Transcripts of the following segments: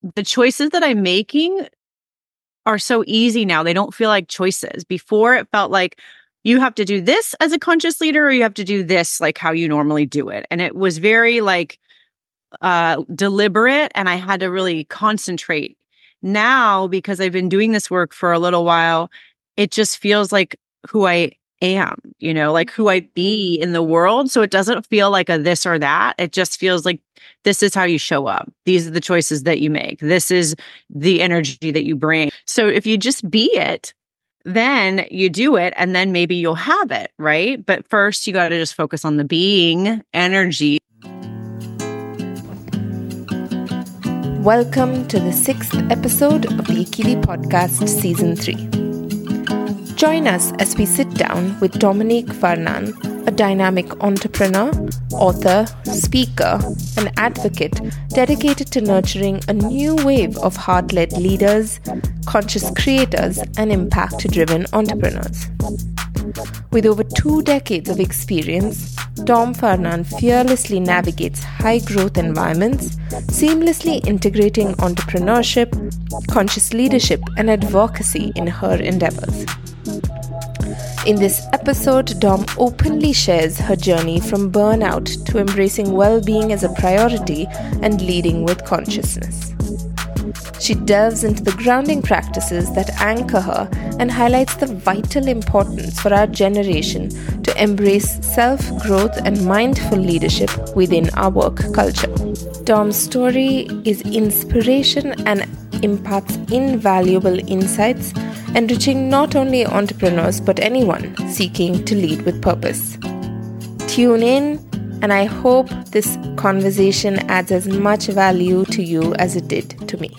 the choices that I'm making are so easy now. They don't feel like choices. Before it felt like you have to do this as a conscious leader or you have to do this like how you normally do it. And it was very like deliberate and I had to really concentrate. Now, because I've been doing this work for a little while, it just feels like who I am, like who I be in the world. So it doesn't feel like a this or that. It just feels like this is how you show up. These are the choices that you make. This is the energy that you bring. So if you just be it, then you do it and then maybe you'll have it, right? But first you got to just focus on the being energy. Welcome to the 6th episode of the Akili Podcast Season 3. Join us as we sit down with Dominique Varnan, a dynamic entrepreneur, author, speaker, and advocate dedicated to nurturing a new wave of heart-led leaders, conscious creators, and impact-driven entrepreneurs. With over 2 decades of experience, Dom Varnan fearlessly navigates high-growth environments, seamlessly integrating entrepreneurship, conscious leadership, and advocacy in her endeavors. In this episode, Dom openly shares her journey from burnout to embracing well-being as a priority and leading with consciousness. She delves into the grounding practices that anchor her and highlights the vital importance for our generation to embrace self-growth and mindful leadership within our work culture. Dom's story is inspiration and imparts invaluable insights, enriching not only entrepreneurs but anyone seeking to lead with purpose. Tune in, and I hope this conversation adds as much value to you as it did to me.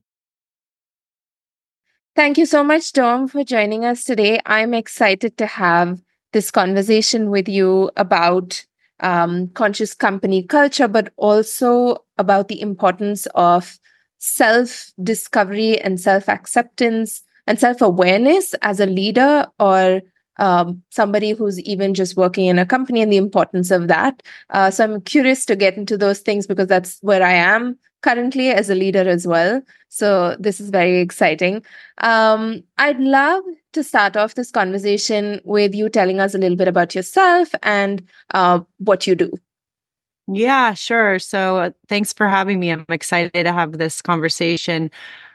Thank you so much, Dom, for joining us today. I'm excited to have this conversation with you about conscious company culture, but also about the importance of self-discovery and self-acceptance and self-awareness as a leader or somebody who's even just working in a company and the importance of that. So I'm curious to get into those things because that's where I am currently as a leader as well. So this is very exciting. I'd love to start off this conversation with you telling us a little bit about yourself and what you do. Yeah, sure. So thanks for having me. I'm excited to have this conversation.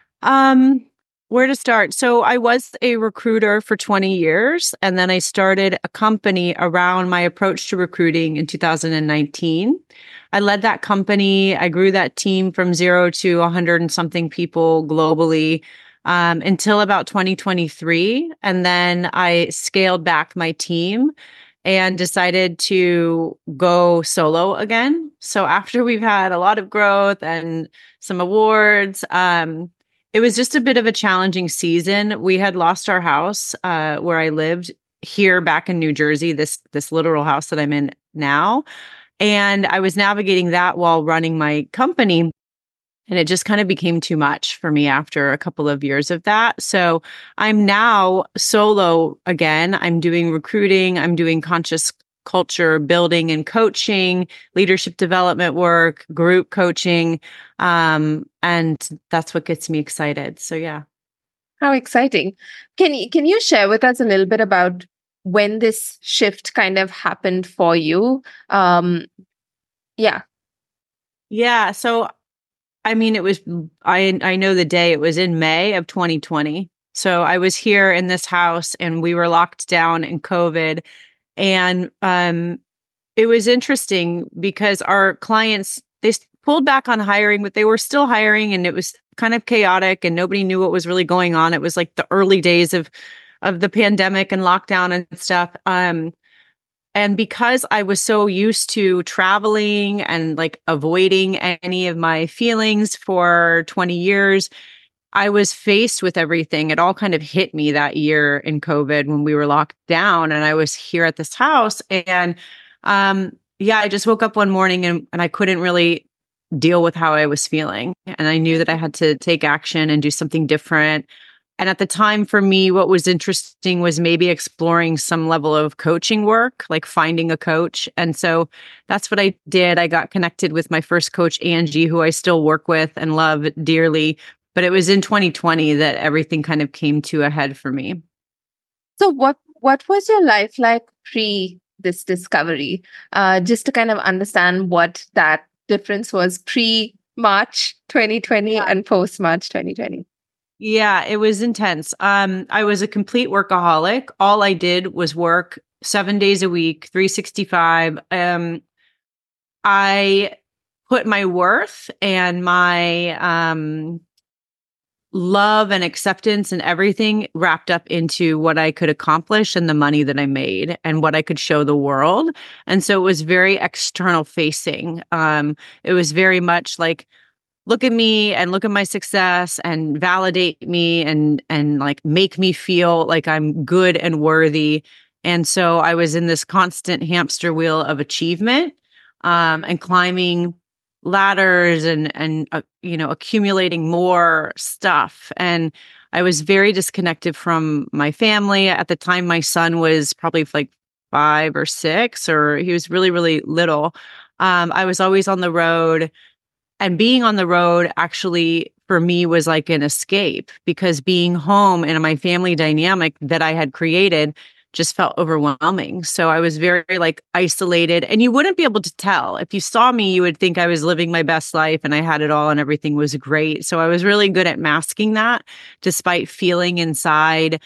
Where to start? So I was a recruiter for 20 years, and then I started a company around my approach to recruiting in 2019. I led that company. I grew that team from 0 to 100 and something people globally until about 2023. And then I scaled back my team and decided to go solo again. So after we've had a lot of growth and some awards, it was just a bit of a challenging season. We had lost our house where I lived here back in New Jersey, this literal house that I'm in now. And I was navigating that while running my company. And it just kind of became too much for me after a couple of years of that. So I'm now solo again. I'm doing recruiting. I'm doing conscious culture building and coaching, leadership development work, group coaching. And that's what gets me excited. So yeah. How exciting. Can you share with us a little bit about when this shift kind of happened for you? Yeah. Yeah. So I mean, it was, I know the day, it was in May of 2020. So I was here in this house and we were locked down in COVID. And it was interesting because our clients, they pulled back on hiring, but they were still hiring and it was kind of chaotic and nobody knew what was really going on. It was like the early days of the pandemic and lockdown and stuff. And because I was so used to traveling and like avoiding any of my feelings for 20 years, I was faced with everything. It all kind of hit me that year in COVID when we were locked down and I was here at this house. And I just woke up one morning and I couldn't really deal with how I was feeling. And I knew that I had to take action and do something different. And at the time for me, what was interesting was maybe exploring some level of coaching work, like finding a coach. And so that's what I did. I got connected with my first coach, Angie, who I still work with and love dearly. But it was in 2020 that everything kind of came to a head for me. So what was your life like pre this discovery? Just to kind of understand what that difference was pre March 2020 and post March 2020. Yeah, it was intense. I was a complete workaholic. All I did was work 7 days a week, 365. I put my worth and my love and acceptance and everything wrapped up into what I could accomplish and the money that I made and what I could show the world. And so it was very external facing. It was very much like, look at me and look at my success and validate me and like make me feel like I'm good and worthy. And so I was in this constant hamster wheel of achievement, and climbing ladders and accumulating more stuff. And I was very disconnected from my family. At the time, my son was probably like 5 or 6, or he was really, really little. I was always on the road. And being on the road actually for me was like an escape, because being home and my family dynamic that I had created just felt overwhelming. So I was very like isolated, and you wouldn't be able to tell. If you saw me, you would think I was living my best life and I had it all and everything was great. So I was really good at masking that, despite feeling inside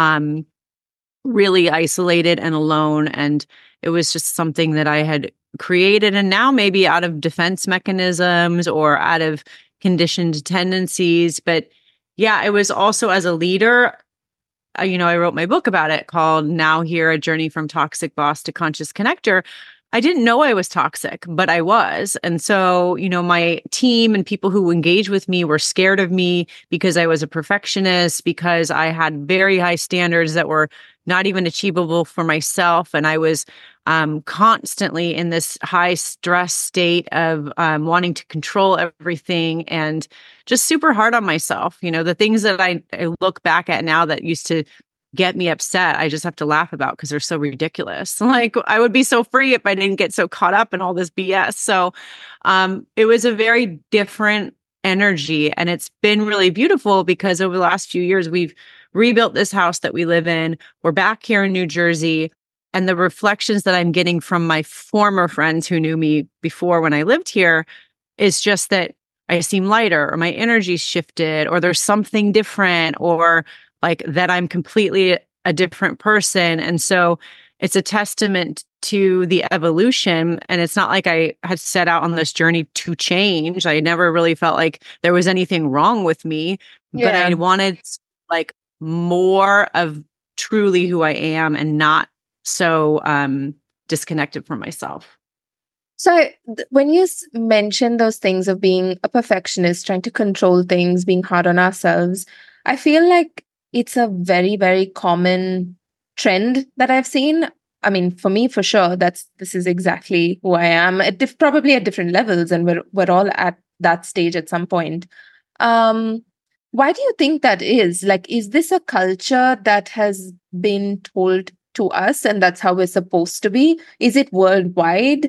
really isolated and alone. And it was just something that I had created. And now maybe out of defense mechanisms or out of conditioned tendencies. But yeah, it was also as a leader, I wrote my book about it called Now Here, A Journey from Toxic Boss to Conscious Connector. I didn't know I was toxic, but I was. And so, my team and people who engage with me were scared of me because I was a perfectionist, because I had very high standards that were not even achievable for myself. And I was constantly in this high stress state of wanting to control everything and just super hard on myself. The things that I look back at now that used to get me upset, I just have to laugh about because they're so ridiculous. Like, I would be so free if I didn't get so caught up in all this BS. So it was a very different energy. And it's been really beautiful because over the last few years, we've rebuilt this house that we live in. We're back here in New Jersey. And the reflections that I'm getting from my former friends who knew me before when I lived here is just that I seem lighter, or my energy's shifted, or there's something different, or like that I'm completely a different person. And so it's a testament to the evolution. And it's not like I had set out on this journey to change. I never really felt like there was anything wrong with me, but I wanted like more of truly who I am and not so disconnected from myself. So when you mention those things of being a perfectionist, trying to control things, being hard on ourselves, I feel like it's a very, very common trend that I've seen. I mean, for me, for sure, this is exactly who I am. Probably at different levels, and we're all at that stage at some point. Why do you think that is? Like, is this a culture that has been told to us and that's how we're supposed to be? Is it worldwide?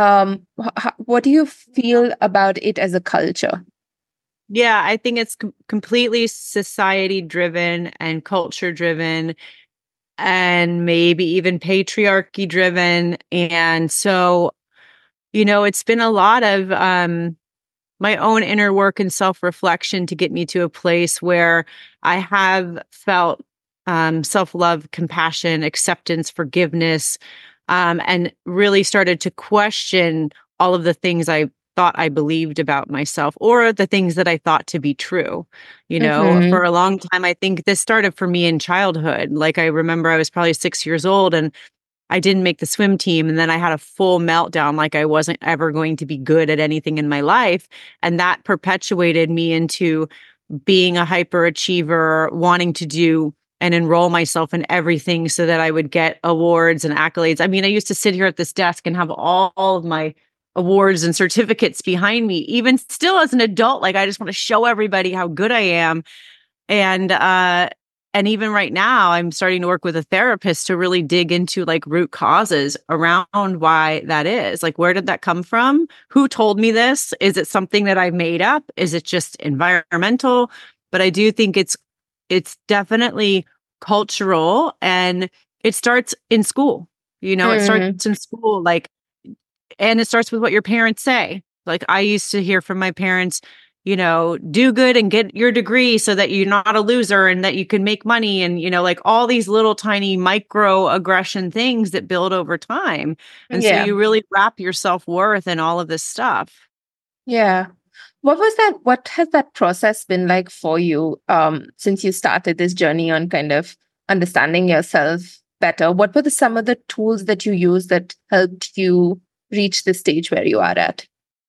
What do you feel about it as a culture? Yeah, I think it's completely society driven and culture driven, and maybe even patriarchy driven. And so, it's been a lot of my own inner work and self-reflection to get me to a place where I have felt self-love, compassion, acceptance, forgiveness, and really started to question all of the things I thought I believed about myself, or the things that I thought to be true. For a long time, I think this started for me in childhood. Like, I remember I was probably 6 years old and I didn't make the swim team. And then I had a full meltdown, like I wasn't ever going to be good at anything in my life. And that perpetuated me into being a hyperachiever, wanting to do and enroll myself in everything so that I would get awards and accolades. I mean, I used to sit here at this desk and have all of my awards and certificates behind me, even still as an adult. Like, I just want to show everybody how good I am. And even right now, I'm starting to work with a therapist to really dig into like root causes around why that is. Like, where did that come from? Who told me this? Is it something that I made up? Is it just environmental? But I do think it's definitely cultural, and it starts in school. It starts in school, like, and it starts with what your parents say. Like, I used to hear from my parents, do good and get your degree so that you're not a loser and that you can make money. And, like all these little tiny microaggression things that build over time. And so you really wrap your self-worth in all of this stuff. Yeah. What has that process been like for you since you started this journey on kind of understanding yourself better? What were some of the tools that you used that helped you reach the stage where you are at?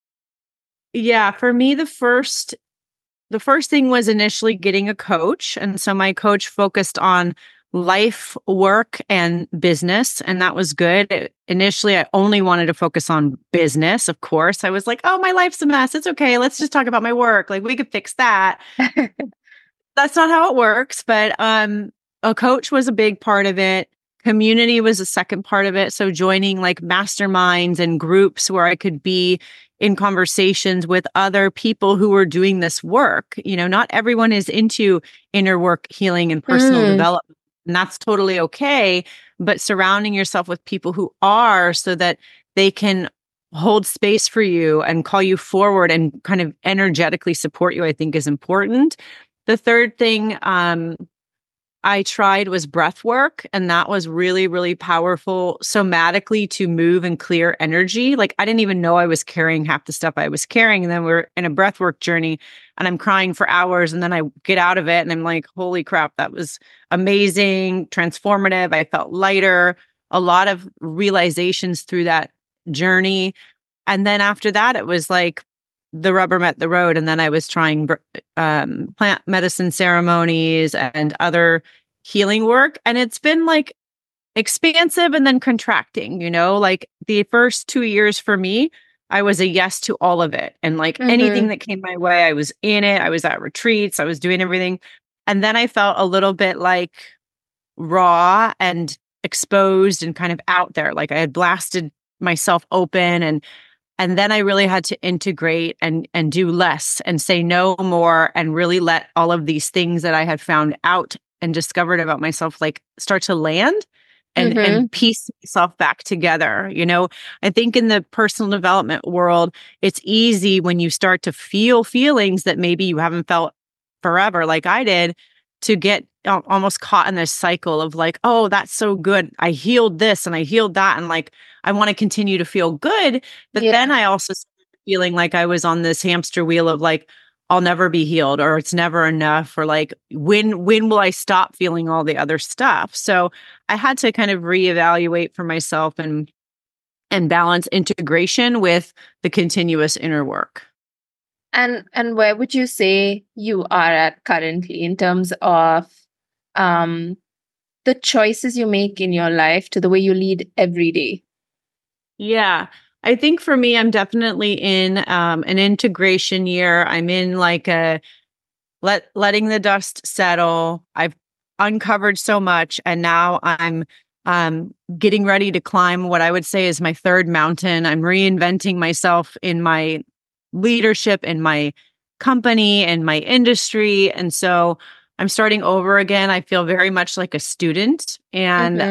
Yeah, for me, the first thing was initially getting a coach. And so my coach focused on life, work, and business. And that was good. Initially, I only wanted to focus on business. Of course, I was like, oh, my life's a mess. It's okay. Let's just talk about my work. Like, we could fix that. That's not how it works. But a coach was a big part of it. Community was a second part of it. So joining like masterminds and groups where I could be in conversations with other people who were doing this work. Not everyone is into inner work, healing, and personal development. And that's totally okay. But surrounding yourself with people who are, so that they can hold space for you and call you forward and kind of energetically support you, I think is important. The third thing I tried was breath work, and that was really, really powerful somatically to move and clear energy. Like, I didn't even know I was carrying half the stuff I was carrying. And then we're in a breath work journey and I'm crying for hours, and then I get out of it and I'm like, holy crap, that was amazing, transformative. I felt lighter, a lot of realizations through that journey. And then after that, it was like the rubber met the road. And then I was trying plant medicine ceremonies and other healing work. And it's been like expansive and then contracting, like the first 2 years for me, I was a yes to all of it. And like anything that came my way, I was in it. I was at retreats. I was doing everything. And then I felt a little bit like raw and exposed and kind of out there. Like I had blasted myself open, and then I really had to integrate and do less and say no more, and really let all of these things that I had found out and discovered about myself like start to land and piece myself back together. I think in the personal development world, it's easy when you start to feel feelings that maybe you haven't felt forever, like I did, to get almost caught in this cycle of like, oh, that's so good. I healed this and I healed that. And like, I want to continue to feel good. But then I also started feeling like I was on this hamster wheel of like, I'll never be healed, or it's never enough, or like, when will I stop feeling all the other stuff? So I had to kind of reevaluate for myself and balance integration with the continuous inner work. And where would you say you are at currently in terms of the choices you make in your life to the way you lead every day? Yeah, I think for me, I'm definitely in an integration year. I'm in like a letting the dust settle. I've uncovered so much, and now I'm getting ready to climb what I would say is my third mountain. I'm reinventing myself in my leadership, in my company, and my industry. And so I'm starting over again. I feel very much like a student. And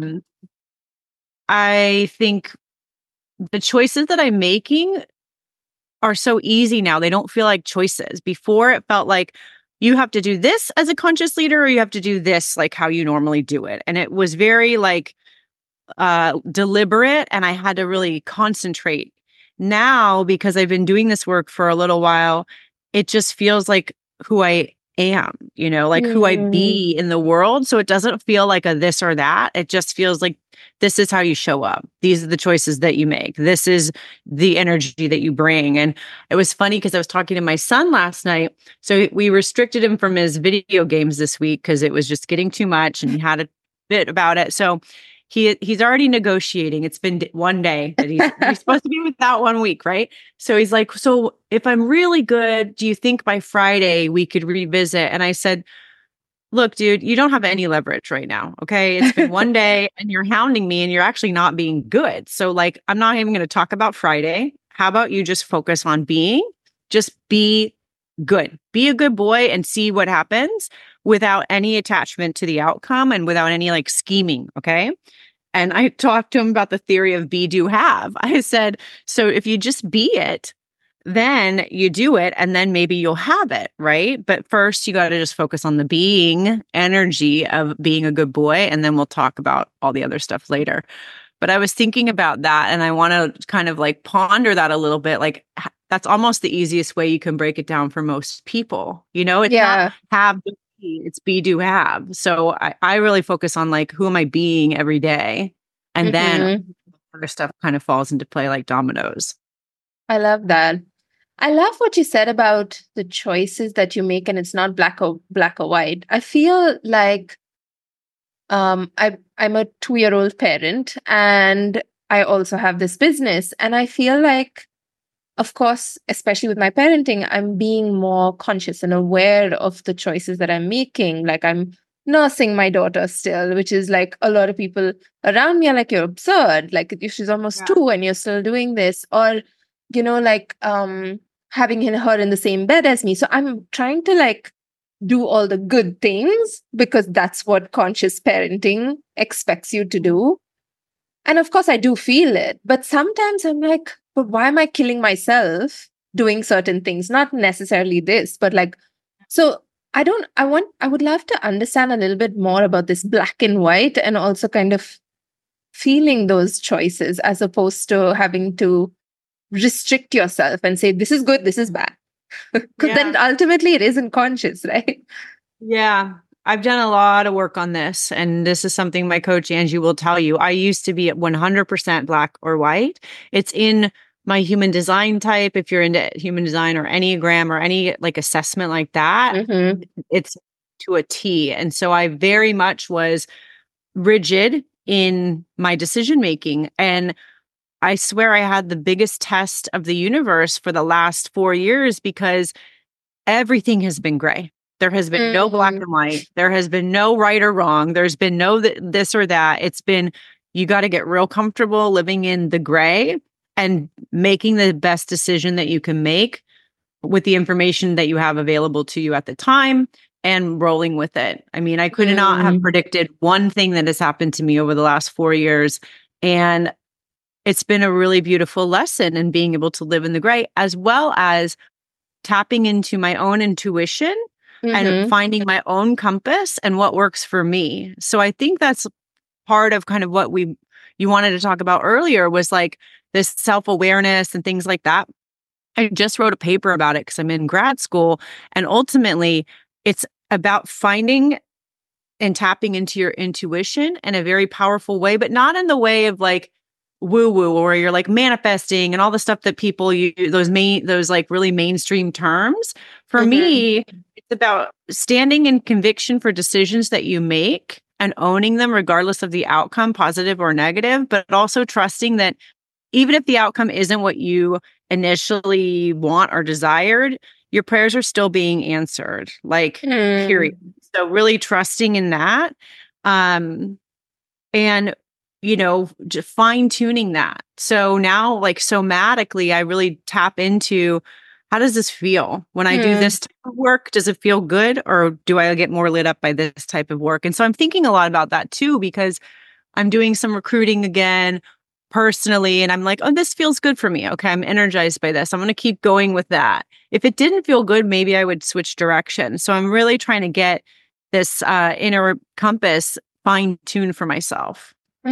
I think the choices that I'm making are so easy now. They don't feel like choices. Before, it felt like you have to do this as a conscious leader, or you have to do this like how you normally do it. And it was very like deliberate, and I had to really concentrate. Now, because I've been doing this work for a little while, it just feels like who I am, like who I be in the world. So it doesn't feel like a this or that. It just feels like this is how you show up. These are the choices that you make. This is the energy that you bring. And it was funny because I was talking to my son last night. So we restricted him from his video games this week because it was just getting too much, and he had a bit about it. So he's already negotiating. It's been one day that he's supposed to be without 1 week, right? So he's like, so if I'm really good, do you think by Friday we could revisit? And I said, look, dude, you don't have any leverage right now. Okay. It's been one day and you're hounding me and you're actually not being good. So, like, I'm not even going to talk about Friday. How about you just focus on just be good, be a good boy and see what happens without any attachment to the outcome and without any like scheming. Okay. And I talked to him about the theory of be, do, have. I said, so if you just be it, then you do it and then maybe you'll have it, right? But first you got to just focus on the being energy of being a good boy. And then we'll talk about all the other stuff later. But I was thinking about that and I want to kind of like ponder that a little bit. Like that's almost the easiest way you can break it down for most people. You know, it's not have, it's be, do, have. So I really focus on like, who am I being every day? And then other stuff kind of falls into play like dominoes. I love that. I love what you said about the choices that you make and it's not black or white. I feel like I'm a 2-year-old parent and I also have this business. And I feel like, of course, especially with my parenting, I'm being more conscious and aware of the choices that I'm making. Like I'm nursing my daughter still, which is like a lot of people around me are like, you're absurd. Like she's almost 2 and you're still doing this. Or, you know, like having her in the same bed as me. So I'm trying to like do all the good things because that's what conscious parenting expects you to do. And of course, I do feel it. But sometimes I'm like, but why am I killing myself doing certain things? Not necessarily this, but like, so I would love to understand a little bit more about this black and white and also kind of feeling those choices as opposed to having to restrict yourself and say, this is good, this is bad. Because then ultimately it isn't conscious, right? Yeah. I've done a lot of work on this. And this is something my coach, Angie, will tell you. I used to be at 100% black or white. It's in my human design type. If you're into human design or Enneagram or any like assessment like that, it's to a T. And so I very much was rigid in my decision making. And I swear I had the biggest test of the universe for the last 4 years because everything has been gray. There has been no black and white. There has been no right or wrong. There's been no this or that. It's been, you got to get real comfortable living in the gray and making the best decision that you can make with the information that you have available to you at the time and rolling with it. I mean, I could not have predicted one thing that has happened to me over the last 4 years. And it's been a really beautiful lesson in being able to live in the gray, as well as tapping into my own intuition and finding my own compass and what works for me. So I think that's part of kind of what you wanted to talk about earlier was like this self-awareness and things like that. I just wrote a paper about it because I'm in grad school. And ultimately, it's about finding and tapping into your intuition in a very powerful way, but not in the way of like woo-woo or you're like manifesting and all the stuff that people use, those like really mainstream terms. For me, it's about standing in conviction for decisions that you make and owning them regardless of the outcome, positive or negative, but also trusting that even if the outcome isn't what you initially want or desired, your prayers are still being answered, like period. So really trusting in that. And you know, just fine tuning that. So now, like somatically, I really tap into how does this feel when I do this type of work? Does it feel good or do I get more lit up by this type of work? And so I'm thinking a lot about that too, because I'm doing some recruiting again personally. And I'm like, oh, this feels good for me. Okay. I'm energized by this. I'm going to keep going with that. If it didn't feel good, maybe I would switch direction. So I'm really trying to get this inner compass fine-tuned for myself.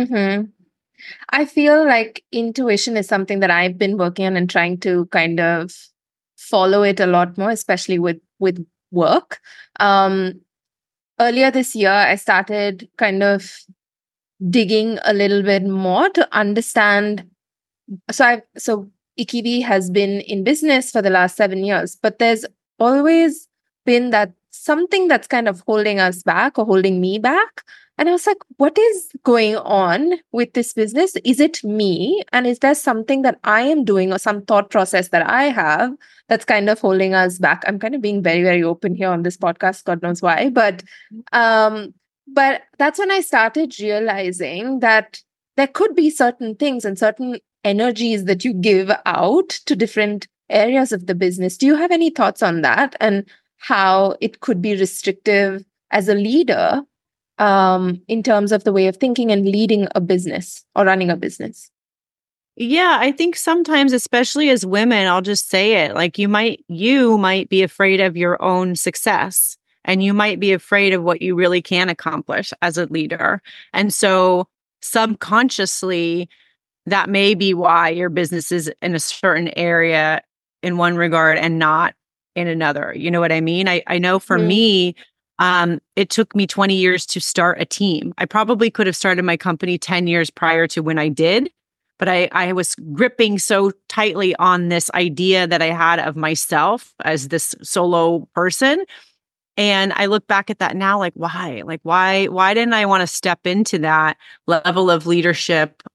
I feel like intuition is something that I've been working on and trying to kind of follow it a lot more, especially with work. Earlier this year, I started kind of digging a little bit more to understand. So Ikibi has been in business for the last 7 years, but there's always been that something that's kind of holding us back or holding me back. And I was like, what is going on with this business? Is it me? And is there something that I am doing or some thought process that I have that's kind of holding us back? I'm kind of being very, very open here on this podcast, God knows why. But that's when I started realizing that there could be certain things and certain energies that you give out to different areas of the business. Do you have any thoughts on that and how it could be restrictive as a leader in terms of the way of thinking and leading a business or running a business? Yeah, I think sometimes, especially as women, I'll just say it, like you might be afraid of your own success, and you might be afraid of what you really can accomplish as a leader. And so subconsciously, that may be why your business is in a certain area in one regard and not in another. You know what I mean? I know for me, it took me 20 years to start a team. I probably could have started my company 10 years prior to when I did, but I was gripping so tightly on this idea that I had of myself as this solo person. And I look back at that now, like, why? Like, why didn't I want to step into that level of leadership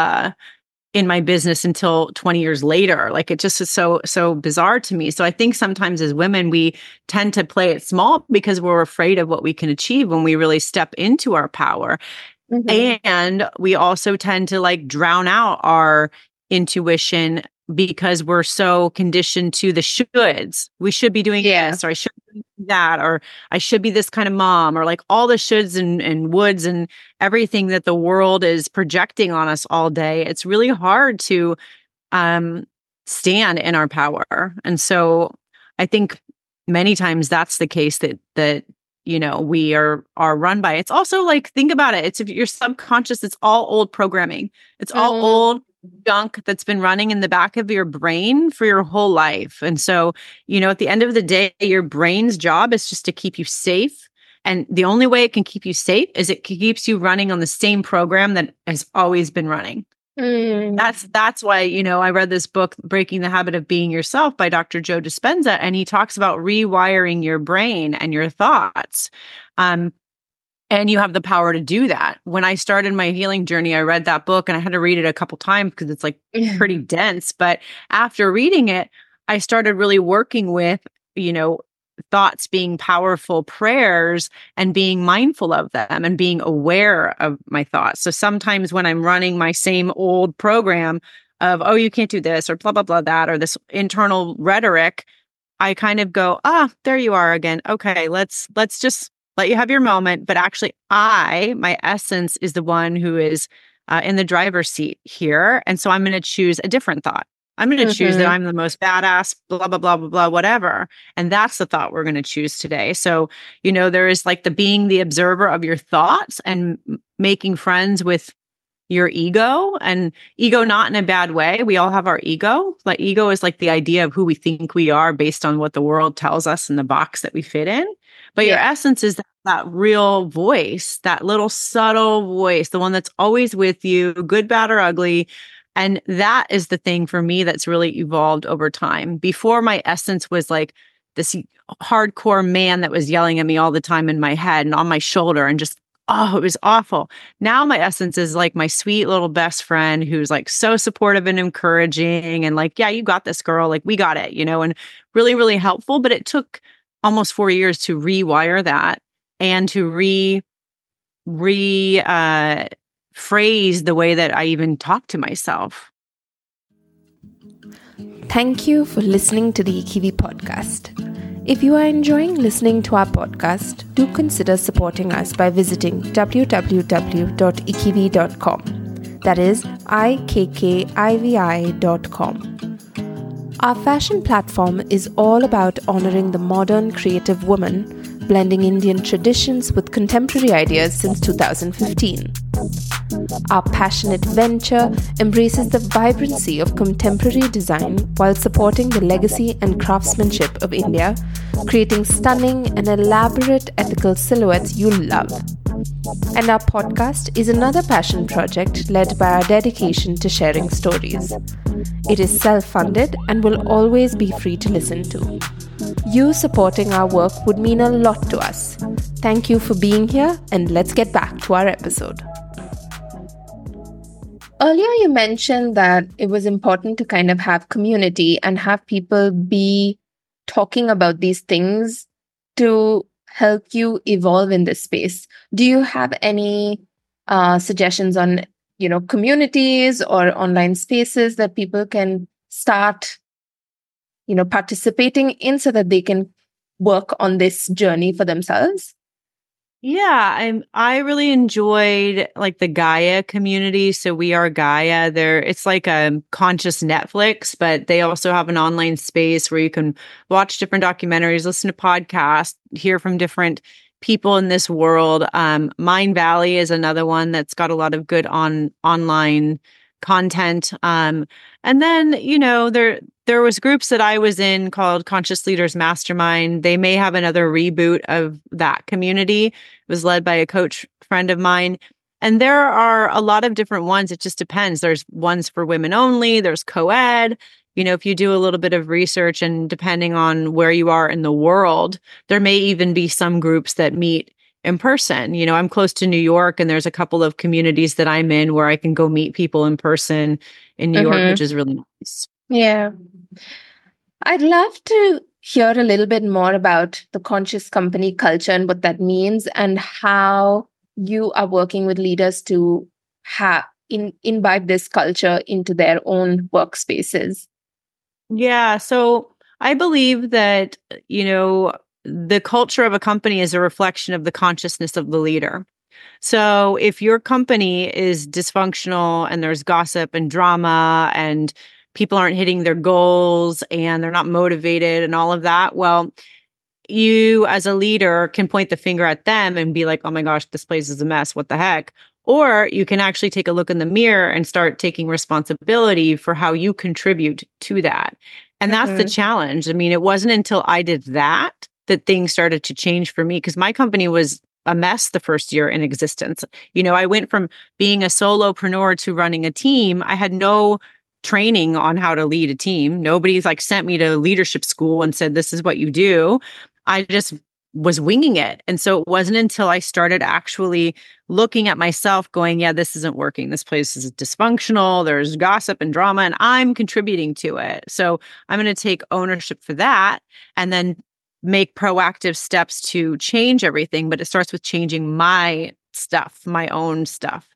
in my business until 20 years later? Like, it just is so bizarre to me. So I think sometimes as women, we tend to play it small because we're afraid of what we can achieve when we really step into our power. Mm-hmm. And we also tend to like drown out our intuition because we're so conditioned to the shoulds. We should be doing this, or I should be doing that, or I should be this kind of mom, or like all the shoulds and woulds and everything that the world is projecting on us all day. It's really hard to stand in our power. And so I think many times that's the case that you know, we are run by. It's also like, think about it. It's if your subconscious, it's all old programming. It's all old junk that's been running in the back of your brain for your whole life. And so, you know, at the end of the day, your brain's job is just to keep you safe. And the only way it can keep you safe is it keeps you running on the same program that has always been running. That's why, you know, I read this book, Breaking the Habit of Being Yourself by Dr. Joe Dispenza, and he talks about rewiring your brain and your thoughts. And you have the power to do that. When I started my healing journey, I read that book and I had to read it a couple times because it's like pretty dense. But after reading it, I started really working with, you know, thoughts being powerful prayers and being mindful of them and being aware of my thoughts. So sometimes when I'm running my same old program of, oh, you can't do this or blah, blah, blah, that, or this internal rhetoric, I kind of go, there you are again. Okay, let's just let you have your moment. But actually, my essence is the one who is in the driver's seat here. And so I'm going to choose a different thought. I'm going to choose that I'm the most badass, blah, blah, blah, blah, blah, whatever. And that's the thought we're going to choose today. So, you know, there is like being the observer of your thoughts and making friends with your ego, and ego not in a bad way. We all have our ego. Like ego is like the idea of who we think we are based on what the world tells us in the box that we fit in. But your essence is that real voice, that little subtle voice, the one that's always with you, good, bad, or ugly. And that is the thing for me that's really evolved over time. Before, my essence was like this hardcore man that was yelling at me all the time in my head and on my shoulder and just, it was awful. Now my essence is like my sweet little best friend who's like so supportive and encouraging and like, yeah, you got this, girl. Like, we got it, you know, and really, really helpful. But it took almost 4 years to rewire that and to phrase the way that I even talk to myself. Thank you for listening to the Ikivi podcast. If you are enjoying listening to our podcast, do consider supporting us by visiting www.ikivi.com. That is IKKIVI.com. Our fashion platform is all about honoring the modern creative woman, blending Indian traditions with contemporary ideas since 2015. Our passionate venture embraces the vibrancy of contemporary design while supporting the legacy and craftsmanship of India, creating stunning and elaborate ethical silhouettes you'll love. And our podcast is another passion project led by our dedication to sharing stories. It is self-funded and will always be free to listen to. You supporting our work would mean a lot to us. Thank you for being here, and let's get back to our episode. Earlier, you mentioned that it was important to kind of have community and have people be talking about these things to help you evolve in this space. Do you have any suggestions on, communities or online spaces that people can start, participating in so that they can work on this journey for themselves? Yeah, I really enjoyed like the Gaia community. So We Are Gaia. It's like a conscious Netflix, but they also have an online space where you can watch different documentaries, listen to podcasts, hear from different people in this world. Mind Valley is another one that's got a lot of good online content. And then, there was groups that I was in called Conscious Leaders Mastermind. They may have another reboot of that community. It was led by a coach friend of mine. And there are a lot of different ones. It just depends. There's ones for women only. There's co-ed. If you do a little bit of research and depending on where you are in the world, there may even be some groups that meet in person. I'm close to New York, and there's a couple of communities that I'm in where I can go meet people in person in New York, which is really nice. Yeah. I'd love to hear a little bit more about the conscious company culture and what that means and how you are working with leaders to imbibe this culture into their own workspaces. Yeah. So I believe that, the culture of a company is a reflection of the consciousness of the leader. So if your company is dysfunctional and there's gossip and drama and people aren't hitting their goals and they're not motivated and all of that, well, you as a leader can point the finger at them and be like, oh my gosh, this place is a mess. What the heck? Or you can actually take a look in the mirror and start taking responsibility for how you contribute to that. And that's the challenge. I mean, it wasn't until I did that things started to change for me, because my company was a mess the first year in existence. I went from being a solopreneur to running a team. I had no training on how to lead a team. Nobody's sent me to leadership school and said, this is what you do. I just was winging it. And so it wasn't until I started actually looking at myself going, yeah, this isn't working. This place is dysfunctional. There's gossip and drama, and I'm contributing to it. So I'm going to take ownership for that and then make proactive steps to change everything. But it starts with changing my stuff, my own stuff.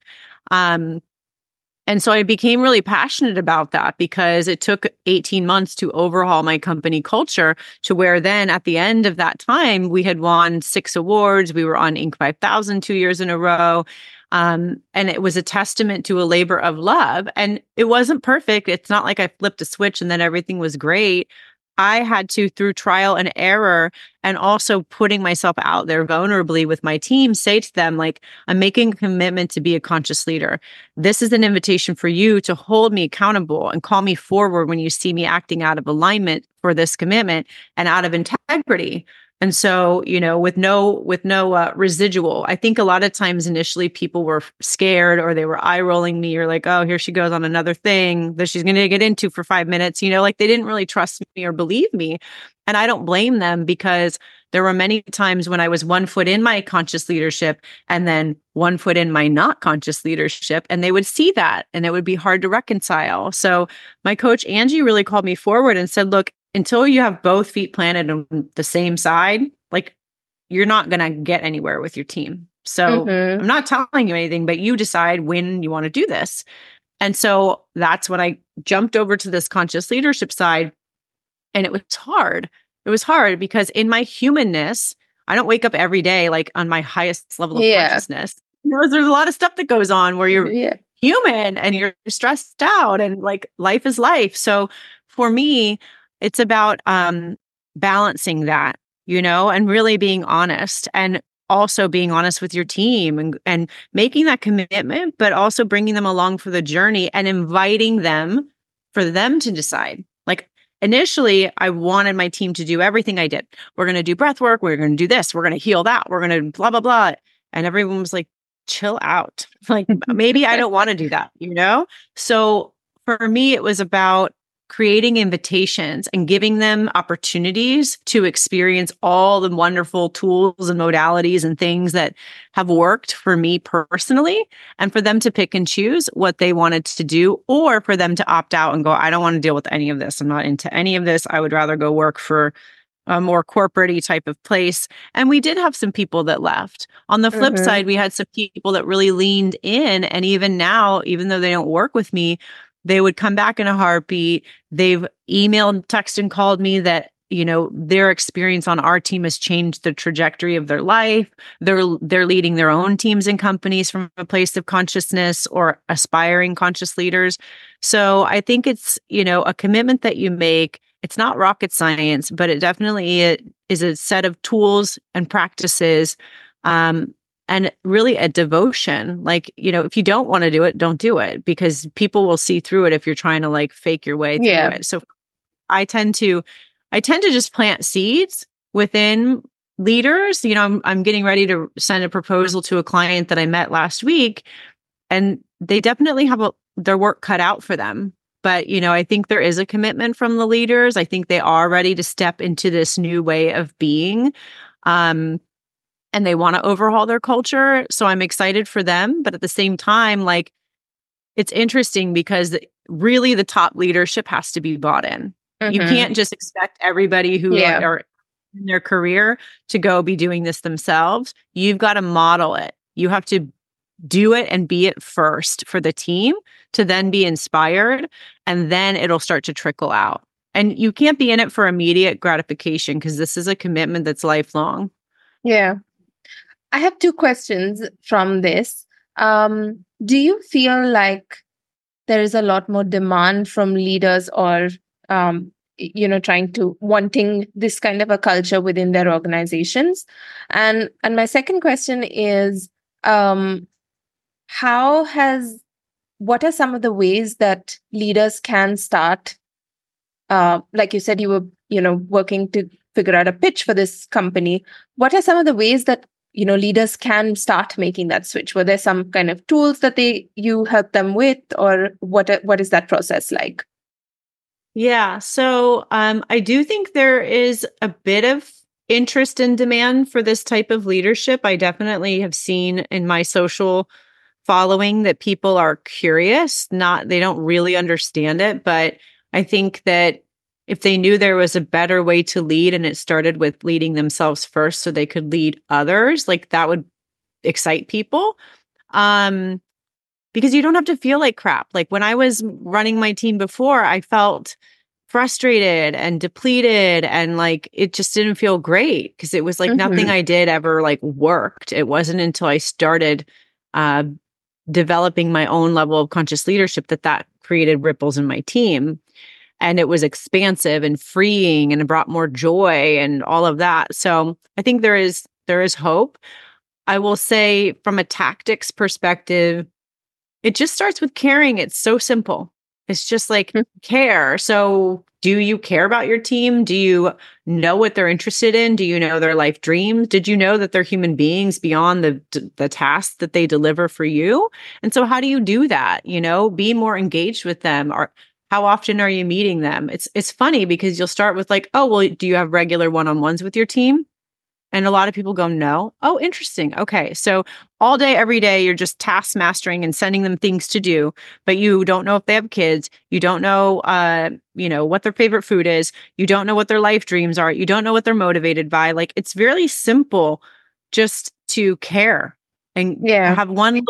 And so I became really passionate about that because it took 18 months to overhaul my company culture to where then at the end of that time, we had won 6 awards. We were on Inc. 5000 2 years in a row. And it was a testament to a labor of love. And it wasn't perfect. It's not like I flipped a switch and then everything was great. I had to, through trial and error, and also putting myself out there vulnerably with my team, say to them, I'm making a commitment to be a conscious leader. This is an invitation for you to hold me accountable and call me forward when you see me acting out of alignment for this commitment and out of integrity. And so, with no residual. I think a lot of times initially people were scared or they were eye rolling me or like, oh, here she goes on another thing that she's going to get into for 5 minutes. They didn't really trust me or believe me. And I don't blame them, because there were many times when I was 1 foot in my conscious leadership and then 1 foot in my not conscious leadership. And they would see that and it would be hard to reconcile. So my coach, Angie, really called me forward and said, look, until you have both feet planted on the same side, you're not going to get anywhere with your team. So I'm not telling you anything, but you decide when you want to do this. And so that's when I jumped over to this conscious leadership side. And it was hard. It was hard because in my humanness, I don't wake up every day on my highest level of consciousness. There's a lot of stuff that goes on where you're human and you're stressed out and life is life. So for me, it's about balancing that, and really being honest, and also being honest with your team and making that commitment, but also bringing them along for the journey and inviting them for them to decide. Initially, I wanted my team to do everything I did. We're going to do breath work. We're going to do this. We're going to heal that. We're going to blah, blah, blah. And everyone was like, chill out. Maybe I don't want to do that, So for me, it was about creating invitations and giving them opportunities to experience all the wonderful tools and modalities and things that have worked for me personally, and for them to pick and choose what they wanted to do, or for them to opt out and go, I don't want to deal with any of this. I'm not into any of this. I would rather go work for a more corporate-y type of place. And we did have some people that left. On the flip side, we had some people that really leaned in. And even now, even though they don't work with me, they would come back in a heartbeat. They've emailed, texted, and called me that, their experience on our team has changed the trajectory of their life. They're leading their own teams and companies from a place of consciousness, or aspiring conscious leaders. So I think it's, a commitment that you make. It's not rocket science, but it definitely is a set of tools and practices, and really a devotion. Like, if you don't want to do it, don't do it, because people will see through it if you're trying to like fake your way through it. So I tend to just plant seeds within leaders. I'm getting ready to send a proposal to a client that I met last week, and they definitely have their work cut out for them. But, I think there is a commitment from the leaders. I think they are ready to step into this new way of being. And they want to overhaul their culture. So I'm excited for them. But at the same time, like, it's interesting because really the top leadership has to be bought in. You can't just expect everybody who are in their career to go be doing this themselves. You've got to model it. You have to do it and be it first for the team, to then be inspired, and then it'll start to trickle out. And you can't be in it for immediate gratification, because this is a commitment that's lifelong. Yeah. I have two questions from this. Do you feel like there is a lot more demand from leaders, or wanting this kind of a culture within their organizations? And my second question is, what are some of the ways that leaders can start? Like you said, you were, working to figure out a pitch for this company. What are some of the ways that, leaders can start making that switch? Were there some kind of tools that you help them with, or what is that process like? Yeah. So I do think there is a bit of interest and demand for this type of leadership. I definitely have seen in my social following that people are curious, they don't really understand it. But I think that if they knew there was a better way to lead, and it started with leading themselves first so they could lead others, like, that would excite people. Because you don't have to feel like crap. Like, when I was running my team before, I felt frustrated and depleted, and like, it just didn't feel great, because it was like nothing I did ever like worked. It wasn't until I started developing my own level of conscious leadership that created ripples in my team. And it was expansive and freeing, and it brought more joy and all of that. So I think there is hope. I will say, from a tactics perspective, it just starts with caring. It's so simple. It's just like care. So do you care about your team? Do you know what they're interested in? Do you know their life dreams? Did you know that they're human beings beyond the tasks that they deliver for you? And so how do you do that? Be more engaged with them. Or how often are you meeting them? It's funny, because you'll start with like, oh, well, do you have regular one-on-ones with your team? And a lot of people go, no. Oh, interesting. Okay. So all day, every day, you're just task mastering and sending them things to do, but you don't know if they have kids. You don't know, what their favorite food is. You don't know what their life dreams are. You don't know what they're motivated by. Like, it's very simple just to care and have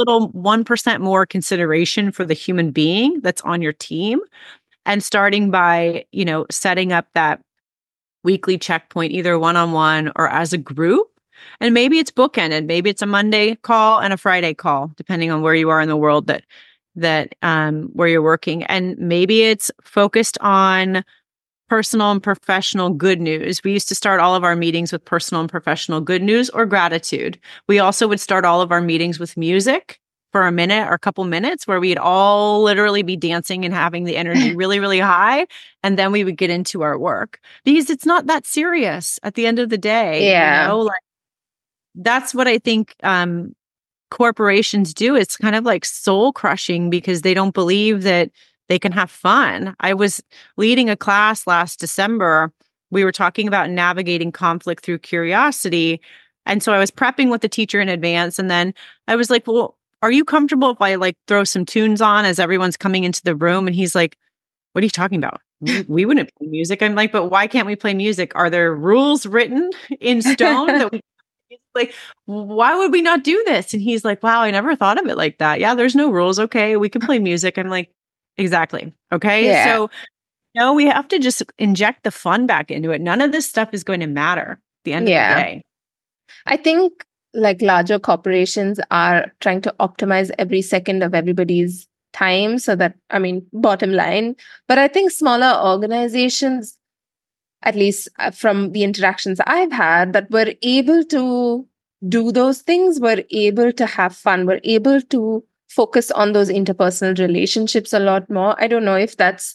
1% more consideration for the human being that's on your team. And starting by, setting up that weekly checkpoint, either one-on-one or as a group. And maybe it's bookended. Maybe it's a Monday call and a Friday call, depending on where you are in the world that where you're working. And maybe it's focused on personal and professional good news. We used to start all of our meetings with personal and professional good news or gratitude. We also would start all of our meetings with music for a minute or a couple minutes, where we'd all literally be dancing and having the energy really, really high. And then we would get into our work, because it's not that serious at the end of the day. Like, that's what I think corporations do. It's kind of like soul crushing, because they don't believe that they can have fun. I was leading a class last December. We were talking about navigating conflict through curiosity. And so I was prepping with the teacher in advance. And then I was like, well, are you comfortable if I like throw some tunes on as everyone's coming into the room? And he's like, what are you talking about? We wouldn't play music. I'm like, but why can't we play music? Are there rules written in stone that we like, why would we not do this? And he's like, wow, I never thought of it like that. Yeah, there's no rules. Okay, we can play music. I'm like, exactly. Okay. Yeah. So no, we have to just inject the fun back into it. None of this stuff is going to matter at the end of the day. I think like larger corporations are trying to optimize every second of everybody's time so that, I mean, bottom line. But I think smaller organizations, at least from the interactions I've had, that were able to do those things, were able to have fun, were able to focus on those interpersonal relationships a lot more. I don't know if that's,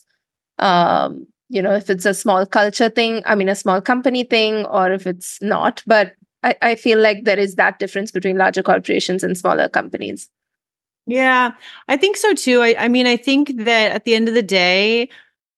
if it's a small culture thing, I mean, a small company thing, or if it's not. But I feel like there is that difference between larger corporations and smaller companies. Yeah, I think so too. I mean, I think that at the end of the day,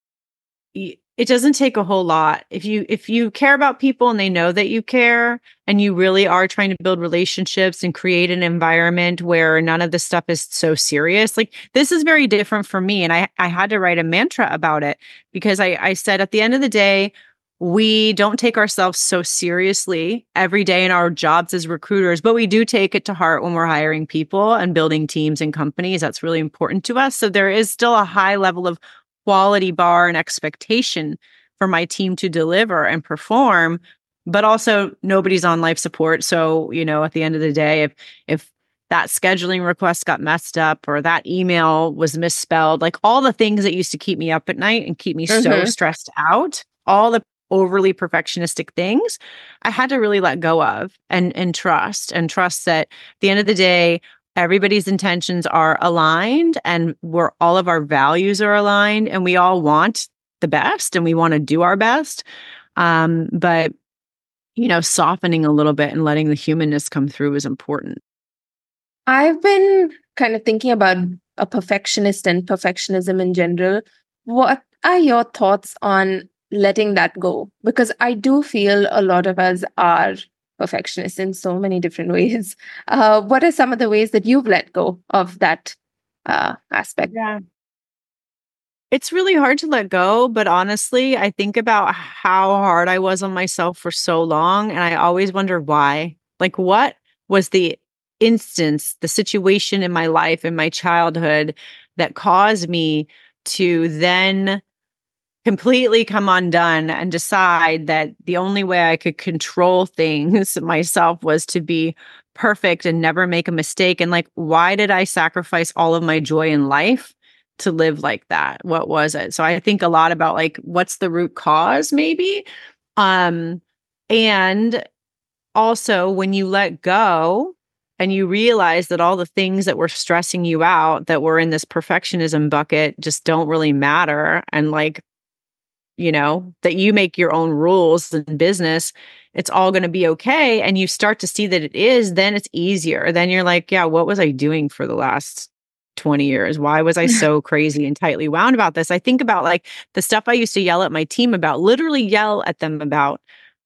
it doesn't take a whole lot. If you care about people and they know that you care and you really are trying to build relationships and create an environment where none of this stuff is so serious. Like this is very different for me. And I had to write a mantra about it because I said at the end of the day, we don't take ourselves so seriously every day in our jobs as recruiters, but we do take it to heart when we're hiring people and building teams and companies. That's really important to us. So there is still a high level of quality bar and expectation for my team to deliver and perform, but also nobody's on life support. So, at the end of the day, if that scheduling request got messed up or that email was misspelled, like all the things that used to keep me up at night and keep me so stressed out, all the overly perfectionistic things, I had to really let go of and trust that at the end of the day, everybody's intentions are aligned and all of our values are aligned and we all want the best and we want to do our best. But, softening a little bit and letting the humanness come through is important. I've been kind of thinking about a perfectionist and perfectionism in general. What are your thoughts on letting that go? Because I do feel a lot of us are perfectionists in so many different ways. What are some of the ways that you've let go of that aspect? Yeah. It's really hard to let go, but honestly, I think about how hard I was on myself for so long, and I always wonder why. Like, what was the situation in my life, in my childhood, that caused me to then completely come undone and decide that the only way I could control things myself was to be perfect and never make a mistake? And like, why did I sacrifice all of my joy in life to live like that? What was it? So I think a lot about like, what's the root cause maybe? And also when you let go and you realize that all the things that were stressing you out, that were in this perfectionism bucket, just don't really matter. And like, that you make your own rules in business, it's all going to be okay. And you start to see that it is, then it's easier. Then you're like, yeah, what was I doing for the last 20 years? Why was I so crazy and tightly wound about this? I think about like the stuff I used to yell at my team about, literally yell at them about.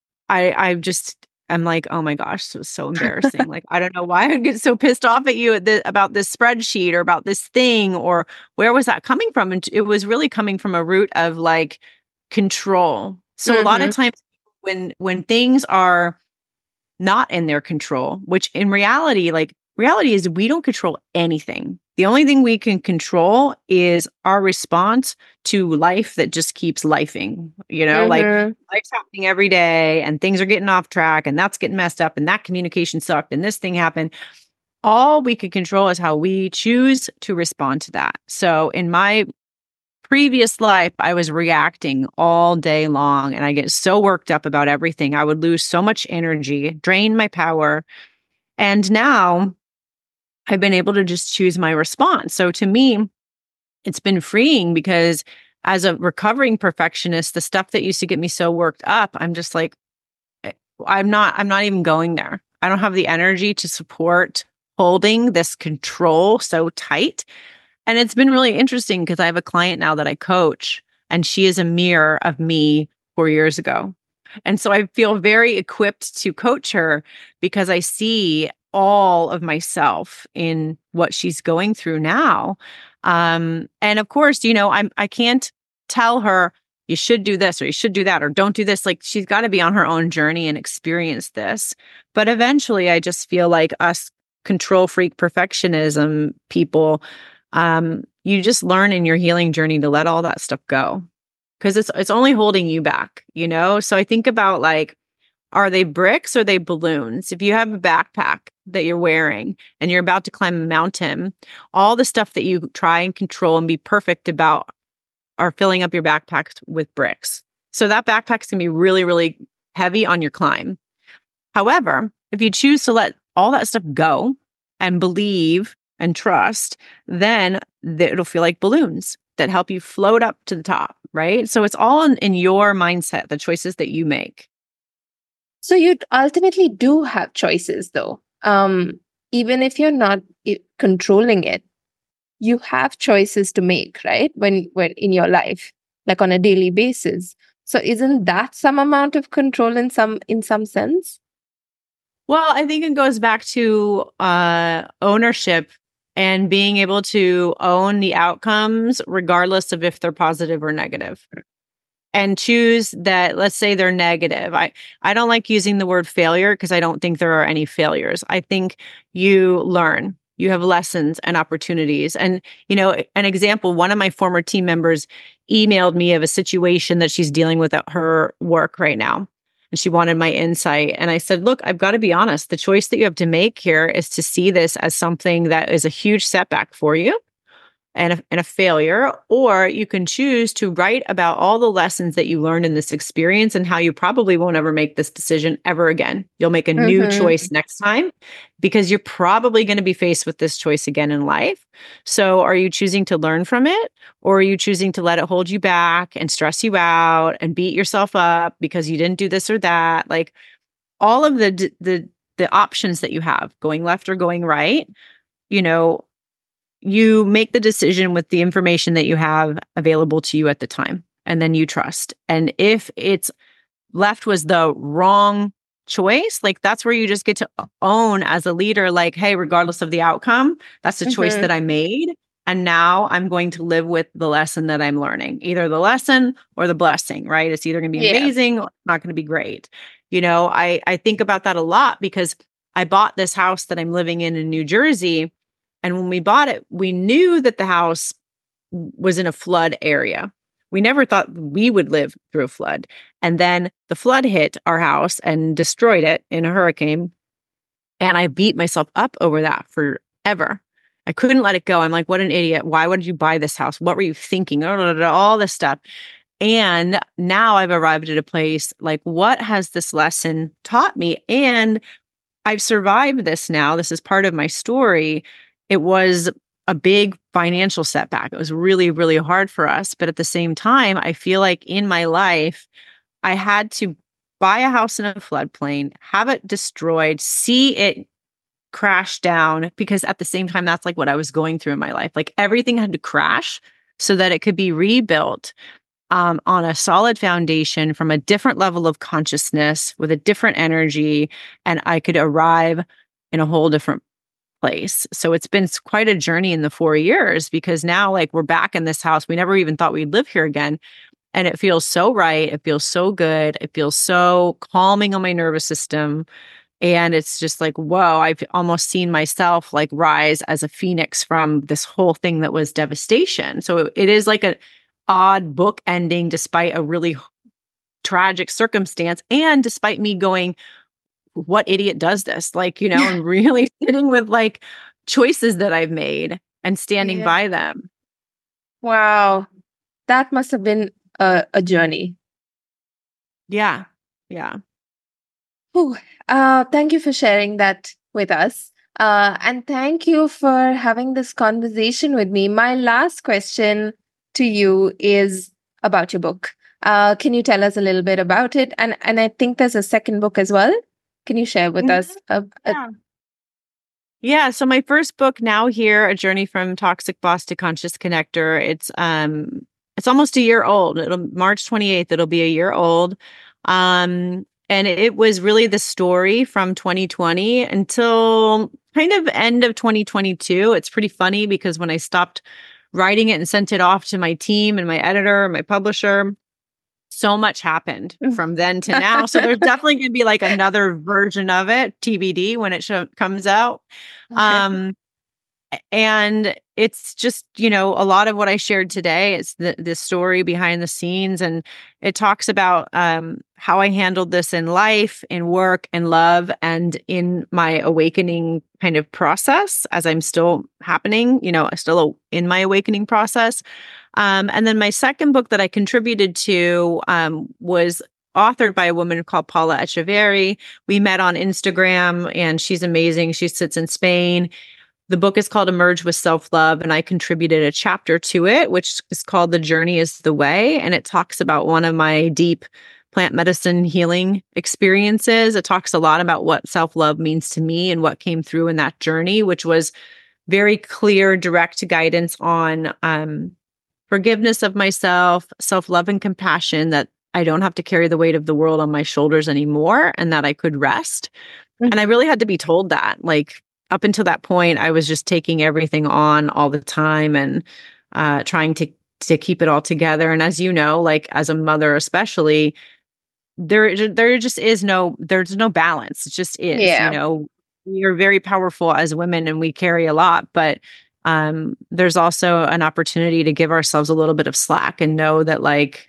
I'm like, oh my gosh, this was so embarrassing. Like, I don't know why I'd get so pissed off at you about this spreadsheet or about this thing, or where was that coming from? And it was really coming from a root of like control. So a lot of times when things are not in their control, which in reality is we don't control anything. The only thing we can control is our response to life that just keeps lifing, like life's happening every day and things are getting off track and that's getting messed up and that communication sucked and this thing happened. All we can control is how we choose to respond to that. So in my previous life, I was reacting all day long and I get so worked up about everything. I would lose so much energy, drain my power. And now I've been able to just choose my response. So to me, it's been freeing because as a recovering perfectionist, the stuff that used to get me so worked up, I'm just like, I'm not even going there. I don't have the energy to support holding this control so tight. And it's been really interesting because I have a client now that I coach, and she is a mirror of me 4 years ago. And so I feel very equipped to coach her because I see all of myself in what she's going through now. And of course, I can't tell her you should do this or you should do that or don't do this. Like, she's got to be on her own journey and experience this. But eventually I just feel like us control freak perfectionism people, you just learn in your healing journey to let all that stuff go, because it's only holding you back, So I think about, like, are they bricks or are they balloons? If you have a backpack that you're wearing and you're about to climb a mountain, all the stuff that you try and control and be perfect about are filling up your backpack with bricks. So that backpack's gonna be really, really heavy on your climb. However, if you choose to let all that stuff go and believe and trust, then it'll feel like balloons that help you float up to the top, right? So it's all in your mindset, the choices that you make. So you ultimately do have choices, though. Even if you're not controlling it, you have choices to make, right? When in your life, like on a daily basis. So isn't that some amount of control in some sense? Well, I think it goes back to ownership and being able to own the outcomes, regardless of if they're positive or negative. And choose that, let's say they're negative. I don't like using the word failure because I don't think there are any failures. I think you learn. You have lessons and opportunities. And, an example, one of my former team members emailed me of a situation that she's dealing with at her work right now. And she wanted my insight. And I said, look, I've got to be honest. The choice that you have to make here is to see this as something that is a huge setback for you and a failure, or you can choose to write about all the lessons that you learned in this experience and how you probably won't ever make this decision ever again. You'll make a new choice next time because you're probably going to be faced with this choice again in life. So are you choosing to learn from it, or are you choosing to let it hold you back and stress you out and beat yourself up because you didn't do this or that? Like, all of the options that you have, going left or going right, you make the decision with the information that you have available to you at the time, and then you trust. And if it's left was the wrong choice, like, that's where you just get to own as a leader, like, hey, regardless of the outcome, that's the choice that I made. And now I'm going to live with the lesson that I'm learning, either the lesson or the blessing, right? It's either going to be amazing or not going to be great. I think about that a lot because I bought this house that I'm living in New Jersey. And when we bought it, we knew that the house was in a flood area. We never thought we would live through a flood. And then the flood hit our house and destroyed it in a hurricane. And I beat myself up over that forever. I couldn't let it go. I'm like, what an idiot. Why would you buy this house? What were you thinking? All this stuff. And now I've arrived at a place like, what has this lesson taught me? And I've survived this now. This is part of my story. It was a big financial setback. It was really, really hard for us. But at the same time, I feel like in my life, I had to buy a house in a floodplain, have it destroyed, see it crash down, because at the same time, that's like what I was going through in my life. Like, everything had to crash so that it could be rebuilt on a solid foundation from a different level of consciousness with a different energy. And I could arrive in a whole different place. So it's been quite a journey in the 4 years, because now, like, we're back in this house. We never even thought we'd live here again. And it feels so right. It feels so good. It feels so calming on my nervous system. And it's just like, whoa, I've almost seen myself like rise as a phoenix from this whole thing that was devastation. So it is like an odd book ending despite a really tragic circumstance. And despite me going, what idiot does this? Like, and really sitting with like choices that I've made and standing by them. Wow. That must have been a journey. Yeah. Yeah. Ooh, thank you for sharing that with us. And thank you for having this conversation with me. My last question to you is about your book. Can you tell us a little bit about it? And I think there's a second book as well. Can you share with us? Yeah. Yeah. So my first book, Now Here, A Journey from Toxic Boss to Conscious Connector. It's almost a year old. It'll March 28th, it'll be a year old. And it was really the story from 2020 until kind of end of 2022. It's pretty funny because when I stopped writing it and sent it off to my team and my editor, and my publisher, so much happened from then to now. So there's definitely going to be like another version of it, TBD, when it comes out. Okay. And it's just, a lot of what I shared today is the story behind the scenes. And it talks about how I handled this in life, in work, and love, and in my awakening kind of process as I'm still happening, still in my awakening process. And then my second book that I contributed to was authored by a woman called Paula Echeverry. We met on Instagram, and she's amazing. She sits in Spain. The book is called Emerge with Self-Love, and I contributed a chapter to it, which is called The Journey is the Way. And it talks about one of my deep plant medicine healing experiences. It talks a lot about what self-love means to me and what came through in that journey, which was very clear, direct guidance on forgiveness of myself, self-love and compassion, that I don't have to carry the weight of the world on my shoulders anymore, and that I could rest. Mm-hmm. And I really had to be told that. Like, up until that point, I was just taking everything on all the time and trying to keep it all together. And as you know, like as a mother especially, there's no balance. It just is. Yeah. We are very powerful as women and we carry a lot, but there's also an opportunity to give ourselves a little bit of slack and know that, like,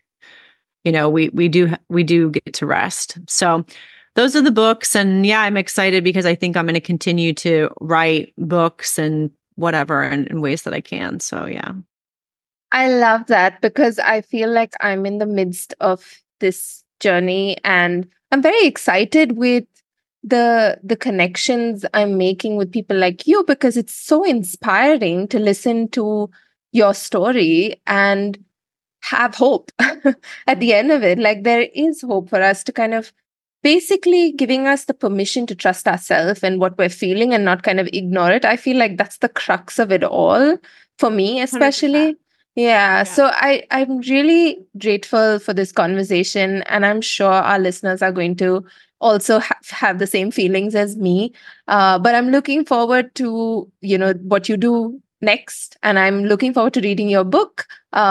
we do get to rest. So those are the books. And yeah, I'm excited because I think I'm going to continue to write books and whatever in ways that I can. So yeah. I love that because I feel like I'm in the midst of this journey and I'm very excited with the connections I'm making with people like you, because it's so inspiring to listen to your story and have hope at the end of it. Like, there is hope for us to kind of basically giving us the permission to trust ourselves and what we're feeling and not kind of ignore it. I feel like that's the crux of it all for me, especially. 100%. Yeah. So I'm really grateful for this conversation, and I'm sure our listeners are going to also have the same feelings as me. But I'm looking forward to, what you do next, and I'm looking forward to reading your book.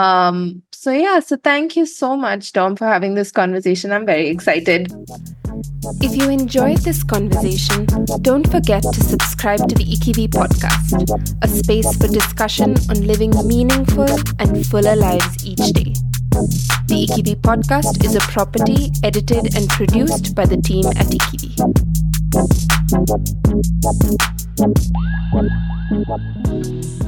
So thank you so much, Dom, for having this conversation. I'm very excited. If you enjoyed this conversation, don't forget to subscribe to the Ikivi podcast, a space for discussion on living meaningful and fuller lives each day. The Ikivi podcast is a property edited and produced by the team at Ikivi.